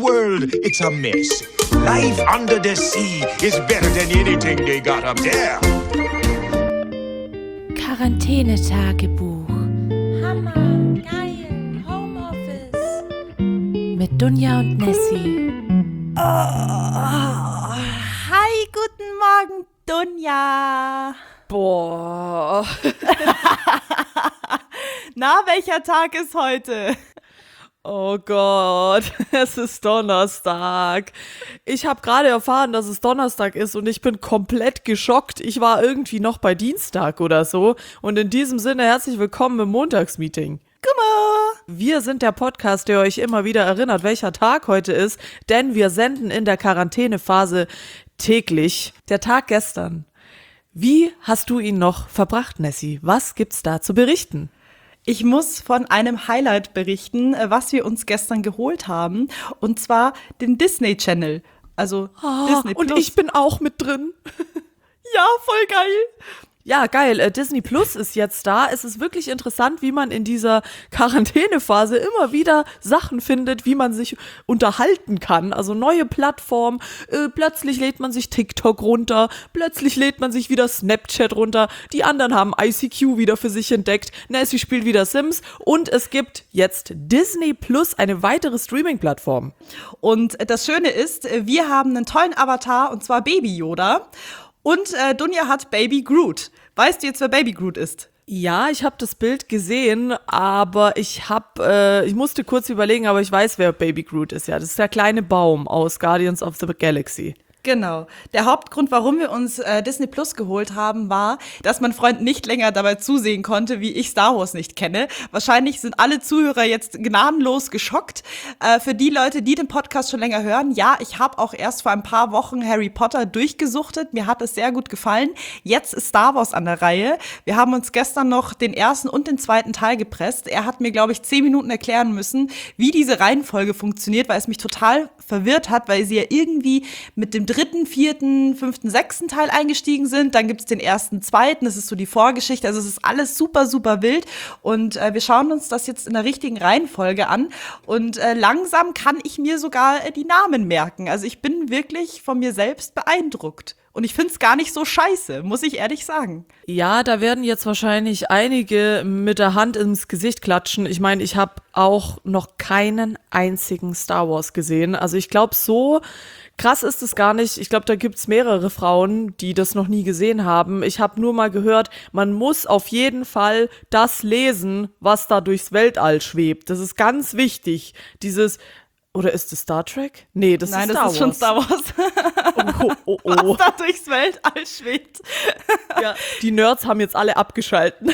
world, it's a mess. Life under the sea is better than anything they got up there. Quarantänetagebuch. Hammer, geil, Homeoffice. Mit Dunja und Nessie. Oh, hi, guten Morgen, Dunja. Boah. Na, welcher Tag ist heute? Oh Gott, es ist Donnerstag. Ich habe gerade erfahren, dass es Donnerstag ist und ich bin komplett geschockt. Ich war irgendwie noch bei Dienstag oder so. Und in diesem Sinne herzlich willkommen im Montagsmeeting. Wir sind der Podcast, der euch immer wieder erinnert, welcher Tag heute ist, denn wir senden in der Quarantänephase täglich. Der Tag gestern. Wie hast du ihn noch verbracht, Nessie? Was gibt's da zu berichten? Ich muss von einem Highlight berichten, was wir uns gestern geholt haben. Und zwar den Disney Channel. Also Disney Plus. Und ich bin auch mit drin. Ja, voll geil. Ja, geil. Disney Plus ist jetzt da. Es ist wirklich interessant, wie man in dieser Quarantänephase immer wieder Sachen findet, wie man sich unterhalten kann. Also neue Plattformen. Plötzlich lädt man sich TikTok runter. Plötzlich lädt man sich wieder Snapchat runter. Die anderen haben ICQ wieder für sich entdeckt. Nessie spielt wieder Sims. Und es gibt jetzt Disney Plus, eine weitere Streaming-Plattform. Und das Schöne ist, wir haben einen tollen Avatar, und zwar Baby Yoda. Und Dunja hat Baby Groot. Weißt du jetzt, wer Baby Groot ist? Ja, ich habe das Bild gesehen, aber ich musste kurz überlegen, aber ich weiß, wer Baby Groot ist. Ja, das ist der kleine Baum aus Guardians of the Galaxy. Genau. Der Hauptgrund, warum wir uns Disney Plus geholt haben, war, dass mein Freund nicht länger dabei zusehen konnte, wie ich Star Wars nicht kenne. Wahrscheinlich sind alle Zuhörer jetzt gnadenlos geschockt. Für die Leute, die den Podcast schon länger hören, ja, ich habe auch erst vor ein paar Wochen Harry Potter durchgesuchtet. Mir hat es sehr gut gefallen. Jetzt ist Star Wars an der Reihe. Wir haben uns gestern noch den ersten und den zweiten Teil gepresst. Er hat mir, glaube ich, 10 Minuten erklären müssen, wie diese Reihenfolge funktioniert, weil es mich total verwirrt hat, weil sie ja irgendwie mit dem 3., 4., 5., 6. Teil eingestiegen sind. Dann gibt es den 1., 2., das ist so die Vorgeschichte. Also es ist alles super, super wild. Und wir schauen uns das jetzt in der richtigen Reihenfolge an. Und langsam kann ich mir sogar die Namen merken. Also ich bin wirklich von mir selbst beeindruckt. Und ich find's gar nicht so scheiße, muss ich ehrlich sagen. Ja, da werden jetzt wahrscheinlich einige mit der Hand ins Gesicht klatschen. Ich meine, ich habe auch noch keinen einzigen Star Wars gesehen. Also ich glaube, so krass ist es gar nicht. Ich glaube, da gibt's mehrere Frauen, die das noch nie gesehen haben. Ich habe nur mal gehört, man muss auf jeden Fall das lesen, was da durchs Weltall schwebt. Das ist ganz wichtig. Oder ist es Star Trek? Nee, das ist Star Wars. Nein, das ist schon Star Wars. Oh. Was da durchs Weltall schwebt. Ja, die Nerds haben jetzt alle abgeschalten.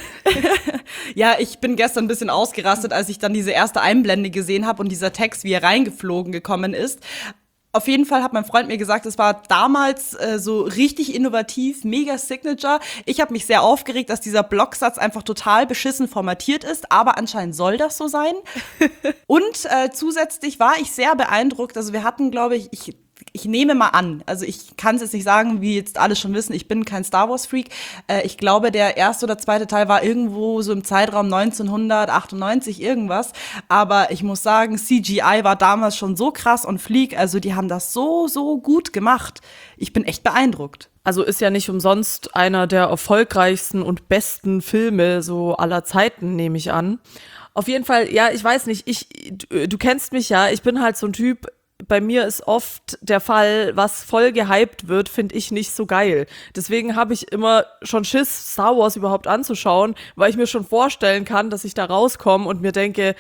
Ja, ich bin gestern ein bisschen ausgerastet, als ich dann diese erste Einblende gesehen habe und dieser Text, wie er reingeflogen gekommen ist. Auf jeden Fall hat mein Freund mir gesagt, es war damals so richtig innovativ, mega Signature. Ich habe mich sehr aufgeregt, dass dieser Blocksatz einfach total beschissen formatiert ist, aber anscheinend soll das so sein. Und zusätzlich war ich sehr beeindruckt. Also wir hatten, glaube ich nehme mal an, also ich kann es jetzt nicht sagen, wie jetzt alle schon wissen, ich bin kein Star Wars Freak. Ich glaube, der 1. oder 2. Teil war irgendwo so im Zeitraum 1998 irgendwas. Aber ich muss sagen, CGI war damals schon so krass und flieg. Also die haben das so, so gut gemacht. Ich bin echt beeindruckt. Also ist ja nicht umsonst einer der erfolgreichsten und besten Filme so aller Zeiten, nehme ich an. Auf jeden Fall, ja, ich weiß nicht, du kennst mich ja, ich bin halt so ein Typ. Bei mir ist oft der Fall, was voll gehypt wird, finde ich nicht so geil. Deswegen habe ich immer schon Schiss, Star Wars überhaupt anzuschauen, weil ich mir schon vorstellen kann, dass ich da rauskomme und mir denke,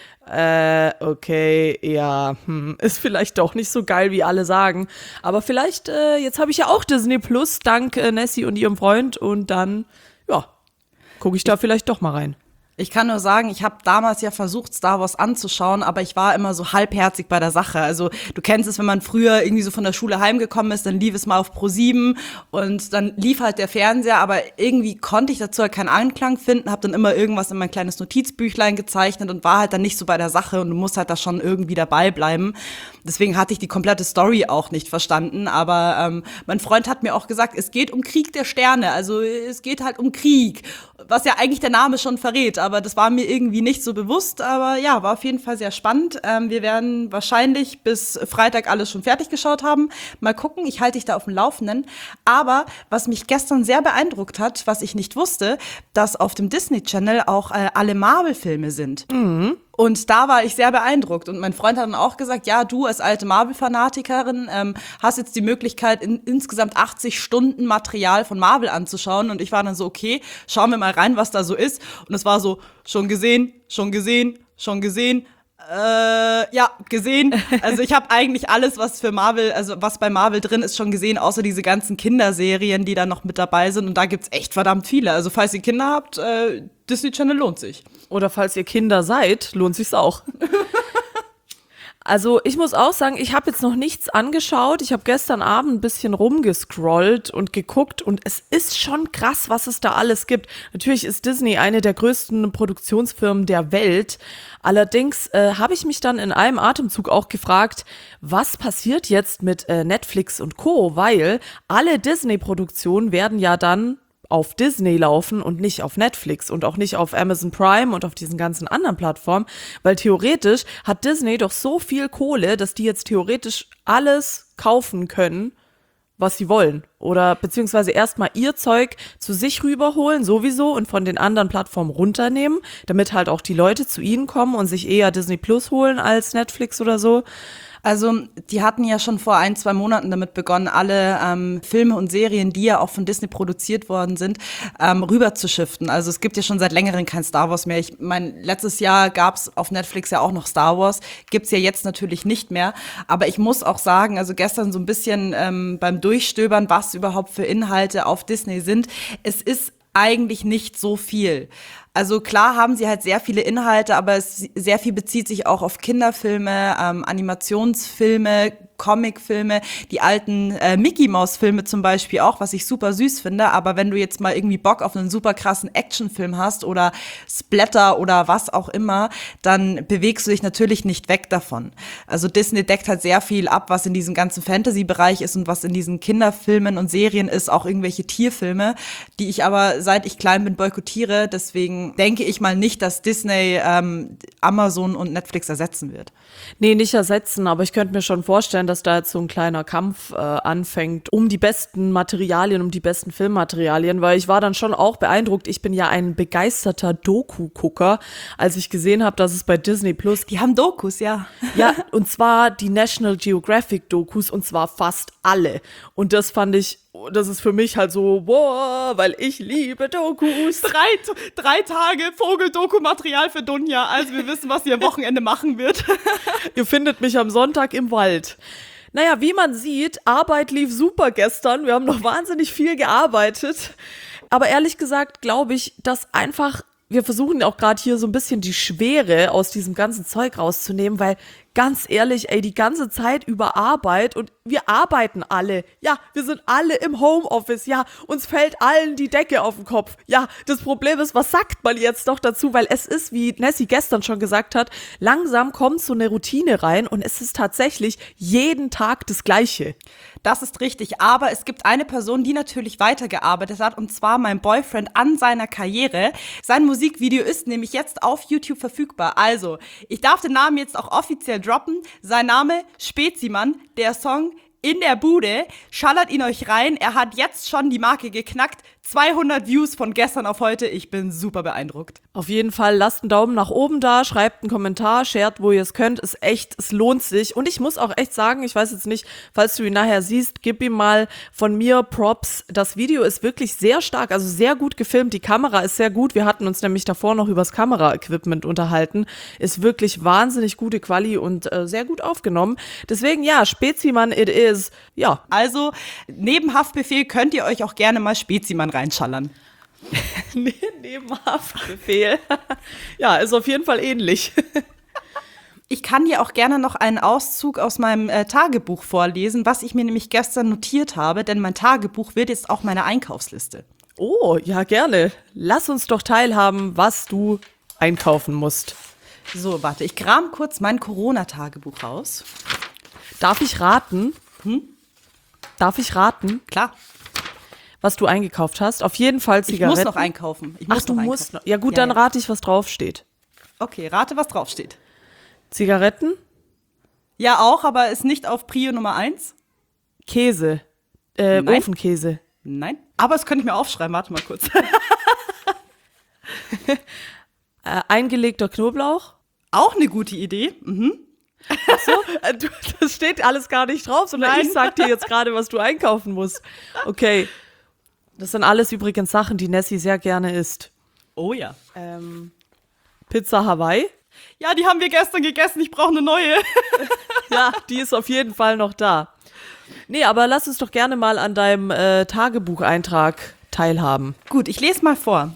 okay, ja, ist vielleicht doch nicht so geil, wie alle sagen. Aber vielleicht, jetzt habe ich ja auch Disney Plus, dank Nessie und ihrem Freund und dann, ja, gucke ich da vielleicht doch mal rein. Ich kann nur sagen, ich habe damals ja versucht, Star Wars anzuschauen, aber ich war immer so halbherzig bei der Sache. Also du kennst es, wenn man früher irgendwie so von der Schule heimgekommen ist, dann lief es mal auf Pro7 und dann lief halt der Fernseher, aber irgendwie konnte ich dazu halt keinen Anklang finden, habe dann immer irgendwas in mein kleines Notizbüchlein gezeichnet und war halt dann nicht so bei der Sache und du musst halt da schon irgendwie dabei bleiben. Deswegen hatte ich die komplette Story auch nicht verstanden. Aber mein Freund hat mir auch gesagt, es geht um Krieg der Sterne. Also es geht halt um Krieg, was ja eigentlich der Name schon verrät. Aber das war mir irgendwie nicht so bewusst. Aber ja, war auf jeden Fall sehr spannend. Wir werden wahrscheinlich bis Freitag alles schon fertig geschaut haben. Mal gucken, ich halte dich da auf dem Laufenden. Aber was mich gestern sehr beeindruckt hat, was ich nicht wusste, dass auf dem Disney Channel auch alle Marvel-Filme sind. Mhm. Und da war ich sehr beeindruckt. Und mein Freund hat dann auch gesagt, ja, du als alte Marvel-Fanatikerin hast jetzt die Möglichkeit, insgesamt 80 Stunden Material von Marvel anzuschauen. Und ich war dann so, okay, schauen wir mal rein, was da so ist. Und es war so, schon gesehen, schon gesehen, schon gesehen. Ja, gesehen. Also ich habe eigentlich alles, was für Marvel, also was bei Marvel drin ist, schon gesehen, außer diese ganzen Kinderserien, die da noch mit dabei sind. Und da gibt's echt verdammt viele. Also falls ihr Kinder habt, Disney Channel lohnt sich. Oder falls ihr Kinder seid, lohnt sich's auch. Also ich muss auch sagen, ich habe jetzt noch nichts angeschaut. Ich habe gestern Abend ein bisschen rumgescrollt und geguckt und es ist schon krass, was es da alles gibt. Natürlich ist Disney eine der größten Produktionsfirmen der Welt. Allerdings habe ich mich dann in einem Atemzug auch gefragt, was passiert jetzt mit Netflix und Co., weil alle Disney-Produktionen werden ja dann auf Disney laufen und nicht auf Netflix und auch nicht auf Amazon Prime und auf diesen ganzen anderen Plattformen, weil theoretisch hat Disney doch so viel Kohle, dass die jetzt theoretisch alles kaufen können, was sie wollen. Oder beziehungsweise erstmal ihr Zeug zu sich rüberholen, sowieso, und von den anderen Plattformen runternehmen, damit halt auch die Leute zu ihnen kommen und sich eher Disney Plus holen als Netflix oder so. Also die hatten ja schon vor 1-2 Monaten damit begonnen, alle Filme und Serien, die ja auch von Disney produziert worden sind, rüber zu shiften. Also es gibt ja schon seit längerem kein Star Wars mehr. Ich meine, letztes Jahr gab's auf Netflix ja auch noch Star Wars, gibt's ja jetzt natürlich nicht mehr. Aber ich muss auch sagen, also gestern so ein bisschen beim Durchstöbern, was überhaupt für Inhalte auf Disney sind, es ist eigentlich nicht so viel. Also klar haben sie halt sehr viele Inhalte, aber sehr viel bezieht sich auch auf Kinderfilme, Animationsfilme, Comicfilme, die alten Mickey-Maus-Filme zum Beispiel auch, was ich super süß finde. Aber wenn du jetzt mal irgendwie Bock auf einen super krassen Actionfilm hast oder Splatter oder was auch immer, dann bewegst du dich natürlich nicht weg davon. Also Disney deckt halt sehr viel ab, was in diesem ganzen Fantasy-Bereich ist und was in diesen Kinderfilmen und Serien ist, auch irgendwelche Tierfilme, die ich aber, seit ich klein bin, boykottiere. Deswegen denke ich mal nicht, dass Disney Amazon und Netflix ersetzen wird. Nee, nicht ersetzen, aber ich könnte mir schon vorstellen, dass da jetzt so ein kleiner Kampf anfängt um die besten Materialien, um die besten Filmmaterialien, weil ich war dann schon auch beeindruckt. Ich bin ja ein begeisterter Doku-Gucker, als ich gesehen habe, dass es bei Disney Plus... Die haben Dokus, ja. Ja, und zwar die National Geographic Dokus, und zwar fast alle. Und das fand ich, das ist für mich halt so, boah, weil ich liebe Dokus. 3 Tage Vogel-Doku-Material für Dunja, also wir wissen, was sie am Wochenende machen wird. Ihr findet mich am Sonntag im Wald. Naja, wie man sieht, Arbeit lief super gestern. Wir haben noch wahnsinnig viel gearbeitet. Aber ehrlich gesagt glaube ich, dass einfach, wir versuchen auch gerade hier so ein bisschen die Schwere aus diesem ganzen Zeug rauszunehmen, weil ganz ehrlich, ey, die ganze Zeit über Arbeit, und wir arbeiten alle. Ja, wir sind alle im Homeoffice. Ja, uns fällt allen die Decke auf den Kopf. Ja, das Problem ist, was sagt man jetzt noch dazu? Weil es ist, wie Nessie gestern schon gesagt hat, langsam kommt so eine Routine rein und es ist tatsächlich jeden Tag das Gleiche. Das ist richtig, aber es gibt eine Person, die natürlich weitergearbeitet hat, und zwar mein Boyfriend an seiner Karriere. Sein Musikvideo ist nämlich jetzt auf YouTube verfügbar. Also, ich darf den Namen jetzt auch offiziell droppen. Sein Name, Spezimann, der Song In der Bude. Schallert ihn euch rein. Er hat jetzt schon die Marke geknackt. 200 Views von gestern auf heute. Ich bin super beeindruckt. Auf jeden Fall lasst einen Daumen nach oben da, schreibt einen Kommentar, shared, wo ihr es könnt. Ist echt, es lohnt sich. Und ich muss auch echt sagen, ich weiß jetzt nicht, falls du ihn nachher siehst, gib ihm mal von mir Props. Das Video ist wirklich sehr stark, also sehr gut gefilmt. Die Kamera ist sehr gut. Wir hatten uns nämlich davor noch über das Kameraequipment unterhalten. Ist wirklich wahnsinnig gute Quali und sehr gut aufgenommen. Deswegen, ja, Spezimann it is. Ja. Also, neben Haftbefehl könnt ihr euch auch gerne mal Spezimann reinschallern. Neben Haftbefehl. Ja, ist auf jeden Fall ähnlich. Ich kann dir auch gerne noch einen Auszug aus meinem Tagebuch vorlesen, was ich mir nämlich gestern notiert habe, denn mein Tagebuch wird jetzt auch meine Einkaufsliste. Oh, ja, gerne. Lass uns doch teilhaben, was du einkaufen musst. So, warte, ich kram kurz mein Corona-Tagebuch raus. Darf ich raten? Darf ich raten, Klar. was du eingekauft hast? Auf jeden Fall Ich Zigaretten. muss noch einkaufen. Ach, du musst noch. Ja gut, dann rate ich, was draufsteht. Okay, rate, was draufsteht. Zigaretten, Ja, auch, aber ist nicht auf Prio Nummer 1. Käse, Nein. Ofenkäse. Nein. Aber das könnte ich mir aufschreiben. Warte mal kurz. Eingelegter Knoblauch. Auch eine gute Idee. Das steht alles gar nicht drauf, sondern Nein. ich sag dir jetzt gerade, was du einkaufen musst. Okay. Das sind alles übrigens Sachen, die Nessie sehr gerne isst. Oh ja. Pizza Hawaii. Ja, die haben wir gestern gegessen. Ich brauche eine neue. Ja, die ist auf jeden Fall noch da. Nee, aber lass uns doch gerne mal an deinem Tagebucheintrag teilhaben. Gut, ich lese mal vor.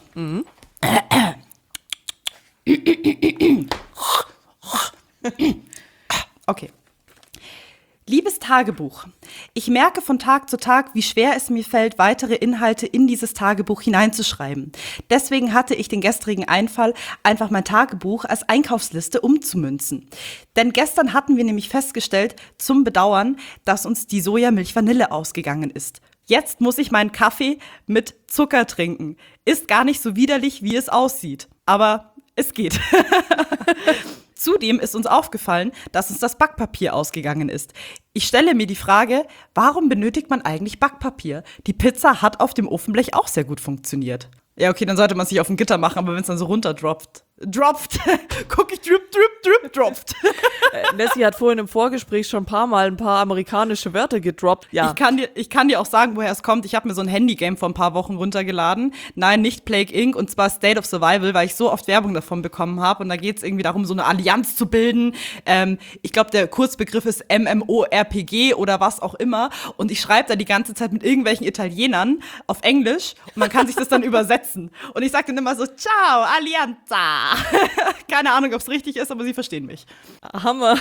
Okay. Liebes Tagebuch, ich merke von Tag zu Tag, wie schwer es mir fällt, weitere Inhalte in dieses Tagebuch hineinzuschreiben. Deswegen hatte ich den gestrigen Einfall, einfach mein Tagebuch als Einkaufsliste umzumünzen. Denn gestern hatten wir nämlich festgestellt, zum Bedauern, dass uns die Sojamilch Vanille ausgegangen ist. Jetzt muss ich meinen Kaffee mit Zucker trinken. Ist gar nicht so widerlich, wie es aussieht. Aber es geht. Zudem ist uns aufgefallen, dass uns das Backpapier ausgegangen ist. Ich stelle mir die Frage, warum benötigt man eigentlich Backpapier? Die Pizza hat auf dem Ofenblech auch sehr gut funktioniert. Ja, okay, dann sollte man es nicht auf ein Gitter machen, aber wenn es dann so runterdroppt. Guck ich, droppt. Nessie hat vorhin im Vorgespräch schon ein paar amerikanische Wörter gedroppt. Ja. Ich kann dir auch sagen, woher es kommt. Ich habe mir so ein Handygame vor ein paar Wochen runtergeladen. Nein, nicht Plague Inc. und zwar State of Survival, weil ich so oft Werbung davon bekommen habe. Und da geht es irgendwie darum, so eine Allianz zu bilden. Ich glaube, der Kurzbegriff ist MMORPG oder was auch immer. Und ich schreibe da die ganze Zeit mit irgendwelchen Italienern auf Englisch. Und man kann sich das dann übersetzen. Und ich sage dann immer so, ciao, Allianza. Keine Ahnung, ob es richtig ist, aber sie verstehen mich. Hammer.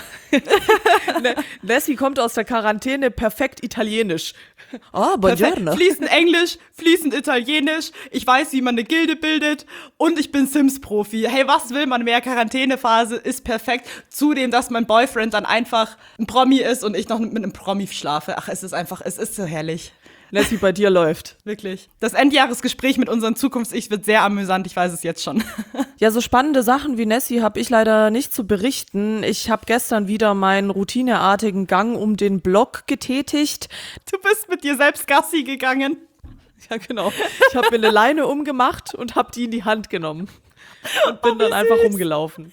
Nessie kommt aus der Quarantäne perfekt italienisch. Oh, buongiorno. Fließend Englisch, fließend Italienisch. Ich weiß, wie man eine Gilde bildet. Und ich bin Sims-Profi. Hey, was will man mehr? Quarantänephase ist perfekt. Zudem, dass mein Boyfriend dann einfach ein Promi ist und ich noch mit einem Promi schlafe. Ach, es ist so herrlich. Nessie, bei dir läuft. Wirklich. Das Endjahresgespräch mit unseren Zukunfts-Ich wird sehr amüsant, ich weiß es jetzt schon. Ja, so spannende Sachen wie Nessie habe ich leider nicht zu berichten. Ich habe gestern wieder meinen routineartigen Gang um den Block getätigt. Du bist mit dir selbst Gassi gegangen. Ja, genau. Ich habe mir eine Leine umgemacht und habe die in die Hand genommen. Und bin dann einfach rumgelaufen.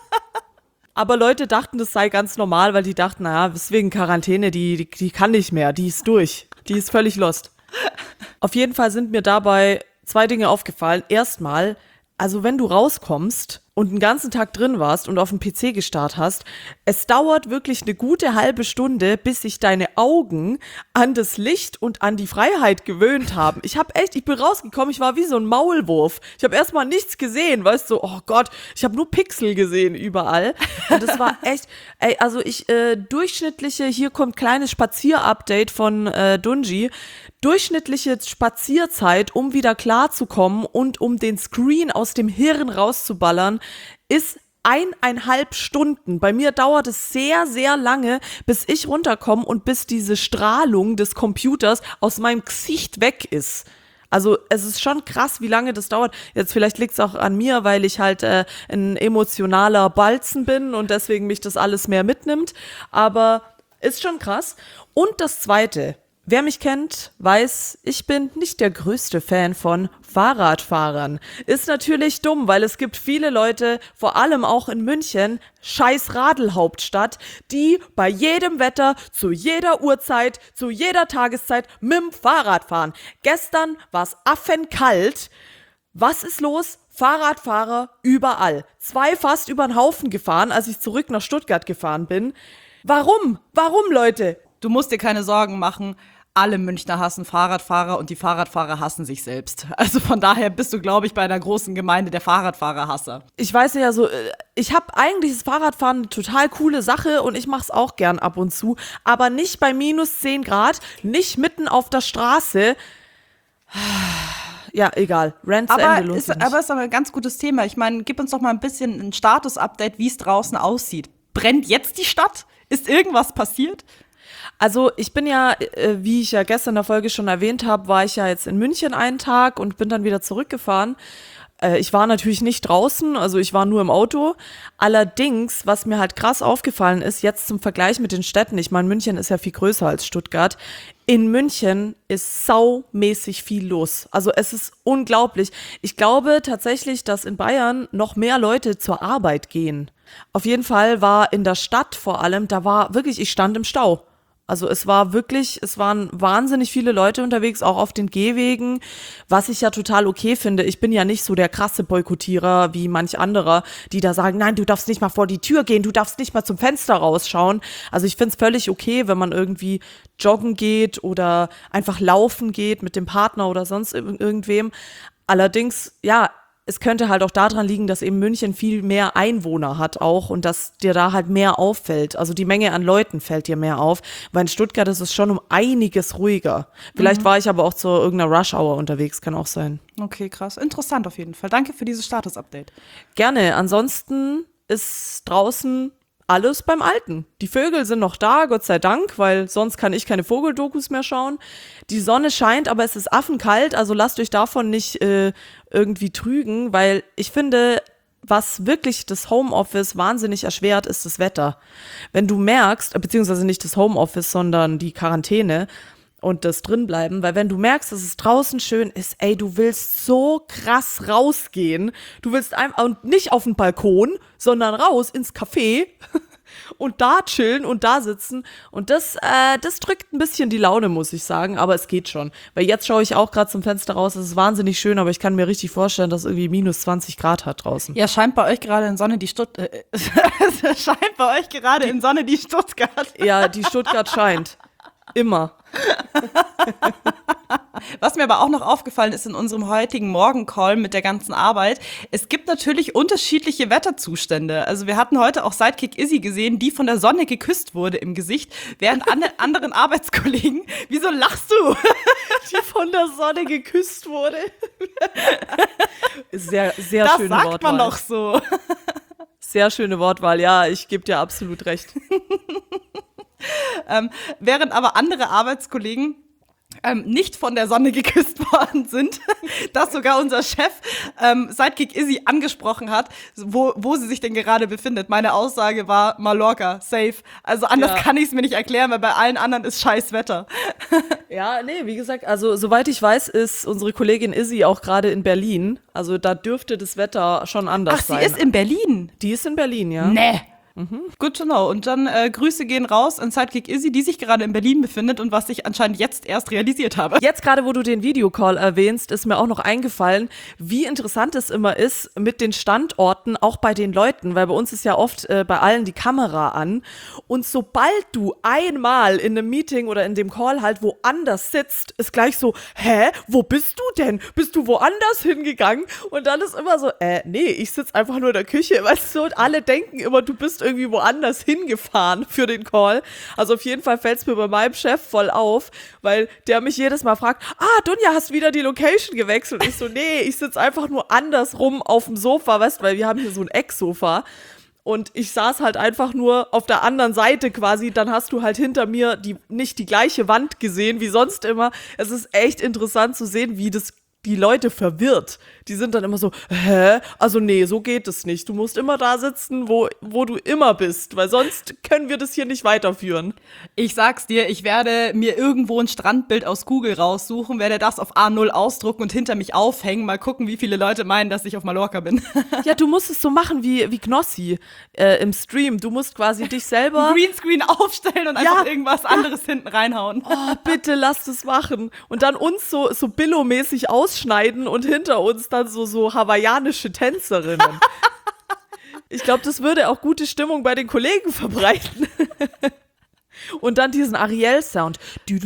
Aber Leute dachten, das sei ganz normal, weil die dachten, naja, deswegen Quarantäne, die kann nicht mehr, die ist durch. Die ist völlig lost. Auf jeden Fall sind mir dabei 2 Dinge aufgefallen. Erstmal, also wenn du rauskommst und einen ganzen Tag drin warst und auf dem PC gestarrt hast, es dauert wirklich eine gute halbe Stunde, bis sich deine Augen an das Licht und an die Freiheit gewöhnt haben. Ich bin rausgekommen, ich war wie so ein Maulwurf. Ich habe erstmal nichts gesehen, weißt du, oh Gott, ich habe nur Pixel gesehen überall. Und das war echt, durchschnittliche, hier kommt kleines Spazier-Update von Dungy, durchschnittliche Spazierzeit, um wieder klarzukommen und um den Screen aus dem Hirn rauszuballern, ist 1,5 Stunden. Bei mir dauert es sehr, sehr lange, bis ich runterkomme und bis diese Strahlung des Computers aus meinem Gesicht weg ist. Also es ist schon krass, wie lange das dauert. Jetzt vielleicht liegt es auch an mir, weil ich halt ein emotionaler Balzen bin und deswegen mich das alles mehr mitnimmt. Aber ist schon krass. Und das Zweite, wer mich kennt, weiß, ich bin nicht der größte Fan von Fahrradfahrern. Ist natürlich dumm, weil es gibt viele Leute, vor allem auch in München, scheiß Radelhauptstadt, die bei jedem Wetter, zu jeder Uhrzeit, zu jeder Tageszeit mit dem Fahrrad fahren. Gestern war es affenkalt. Was ist los? Fahrradfahrer überall. 2 fast über den Haufen gefahren, als ich zurück nach Stuttgart gefahren bin. Warum? Warum, Leute? Du musst dir keine Sorgen machen. Alle Münchner hassen Fahrradfahrer und die Fahrradfahrer hassen sich selbst. Also von daher bist du, glaube ich, bei einer großen Gemeinde der Fahrradfahrerhasser. Ich weiß ja so, ich habe eigentlich das Fahrradfahren eine total coole Sache und ich mache es auch gern ab und zu, aber nicht bei minus 10 Grad, nicht mitten auf der Straße. Ja, egal. Rant zu Ende, lohnt sich nicht. Aber es ist aber ein ganz gutes Thema. Ich meine, gib uns doch mal ein bisschen ein Status-Update, wie es draußen aussieht. Brennt jetzt die Stadt? Ist irgendwas passiert? Also ich bin ja, wie ich ja gestern in der Folge schon erwähnt habe, war ich ja jetzt in München einen Tag und bin dann wieder zurückgefahren. Ich war natürlich nicht draußen, also ich war nur im Auto. Allerdings, was mir halt krass aufgefallen ist, jetzt zum Vergleich mit den Städten, ich meine, München ist ja viel größer als Stuttgart. In München ist saumäßig viel los. Also es ist unglaublich. Ich glaube tatsächlich, dass in Bayern noch mehr Leute zur Arbeit gehen. Auf jeden Fall war in der Stadt vor allem, da war wirklich, ich stand im Stau. Also es waren wahnsinnig viele Leute unterwegs, auch auf den Gehwegen, was ich ja total okay finde. Ich bin ja nicht so der krasse Boykottierer wie manch anderer, die da sagen, nein, du darfst nicht mal vor die Tür gehen, du darfst nicht mal zum Fenster rausschauen. Also ich finde es völlig okay, wenn man irgendwie joggen geht oder einfach laufen geht mit dem Partner oder sonst irgendwem. Allerdings, ja, es könnte halt auch daran liegen, dass eben München viel mehr Einwohner hat auch und dass dir da halt mehr auffällt. Also die Menge an Leuten fällt dir mehr auf, weil in Stuttgart ist es schon um einiges ruhiger. Vielleicht war ich aber auch zu irgendeiner Rush-Hour unterwegs, kann auch sein. Okay, krass. Interessant auf jeden Fall. Danke für dieses Status-Update. Gerne. Ansonsten ist draußen alles beim Alten. Die Vögel sind noch da, Gott sei Dank, weil sonst kann ich keine Vogeldokus mehr schauen. Die Sonne scheint, aber es ist affenkalt, also lasst euch davon nicht irgendwie trügen, weil ich finde, was wirklich das Homeoffice wahnsinnig erschwert, ist das Wetter. Wenn du merkst, beziehungsweise nicht das Homeoffice, sondern die Quarantäne und das drinbleiben, weil wenn du merkst, dass es draußen schön ist, ey, du willst so krass rausgehen. Du willst einfach, und nicht auf den Balkon, sondern raus ins Café und da chillen und da sitzen. Und das drückt ein bisschen die Laune, muss ich sagen, aber es geht schon. Weil jetzt schaue ich auch gerade zum Fenster raus, es ist wahnsinnig schön, aber ich kann mir richtig vorstellen, dass es irgendwie minus 20 Grad hat draußen. Ja, scheint bei euch gerade in Sonne die Stuttgart. Ja, die Stuttgart scheint. Immer. Was mir aber auch noch aufgefallen ist in unserem heutigen Morgencall mit der ganzen Arbeit, es gibt natürlich unterschiedliche Wetterzustände. Also wir hatten heute auch Sidekick Izzy gesehen, die von der Sonne geküsst wurde im Gesicht, während anderen Arbeitskollegen, wieso lachst du? Die von der Sonne geküsst wurde. Sehr, sehr Das schöne sagt Wortwahl. man doch so. Sehr schöne Wortwahl, ja, ich gebe dir absolut recht. Während aber andere Arbeitskollegen nicht von der Sonne geküsst worden sind, dass sogar unser Chef Sidekick Izzy angesprochen hat, wo sie sich denn gerade befindet. Meine Aussage war Mallorca, safe. Also anders kann ich es mir nicht erklären, weil bei allen anderen ist scheiß Wetter. Ja, nee, wie gesagt, also soweit ich weiß, ist unsere Kollegin Izzy auch gerade in Berlin. Also da dürfte das Wetter schon anders sein. Ach, sie ist in Berlin? Die ist in Berlin, ja. Nee. Good to know. Und dann Grüße gehen raus an Sidekick Izzy, die sich gerade in Berlin befindet und was ich anscheinend jetzt erst realisiert habe. Jetzt gerade, wo du den Videocall erwähnst, ist mir auch noch eingefallen, wie interessant es immer ist mit den Standorten, auch bei den Leuten, weil bei uns ist ja oft bei allen die Kamera an. Und sobald du einmal in einem Meeting oder in dem Call halt woanders sitzt, ist gleich so, hä, wo bist du denn? Bist du woanders hingegangen? Und dann ist immer so, nee, ich sitze einfach nur in der Küche, weißt du, und alle denken immer, du bist irgendwie woanders hingefahren für den Call. Also auf jeden Fall fällt es mir bei meinem Chef voll auf, weil der mich jedes Mal fragt, Dunja, hast wieder die Location gewechselt? Und ich so, nee, ich sitze einfach nur andersrum auf dem Sofa, weißt du, weil wir haben hier so ein Ecksofa. Und ich saß halt einfach nur auf der anderen Seite quasi, dann hast du halt hinter mir nicht die gleiche Wand gesehen wie sonst immer. Es ist echt interessant zu sehen, wie das die Leute verwirrt. Die sind dann immer so, hä? Also nee, so geht es nicht. Du musst immer da sitzen, wo du immer bist, weil sonst können wir das hier nicht weiterführen. Ich sag's dir, ich werde mir irgendwo ein Strandbild aus Google raussuchen, werde das auf A0 ausdrucken und hinter mich aufhängen, mal gucken, wie viele Leute meinen, dass ich auf Mallorca bin. Ja, du musst es so machen wie Knossi im Stream. Du musst quasi dich selber Greenscreen aufstellen und einfach irgendwas anderes hinten reinhauen. Oh, bitte lass das machen. Und dann uns so Billo-mäßig ausschneiden und hinter uns dann so hawaiianische Tänzerinnen. Ich glaube, das würde auch gute Stimmung bei den Kollegen verbreiten. Und dann diesen Ariel-Sound.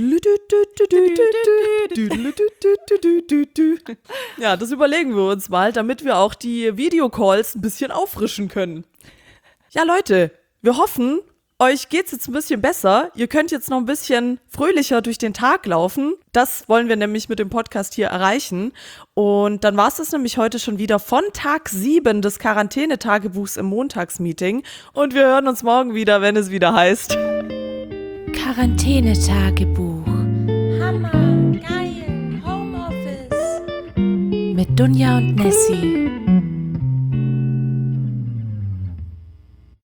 Ja, das überlegen wir uns mal, damit wir auch die Videocalls ein bisschen auffrischen können. Ja, Leute, wir hoffen, euch geht's jetzt ein bisschen besser. Ihr könnt jetzt noch ein bisschen fröhlicher durch den Tag laufen. Das wollen wir nämlich mit dem Podcast hier erreichen. Und dann war es das nämlich heute schon wieder von Tag 7 des Quarantänetagebuchs im Montagsmeeting. Und wir hören uns morgen wieder, wenn es wieder heißt Quarantänetagebuch. Hammer, geil, Homeoffice. Mit Dunja und Nessie.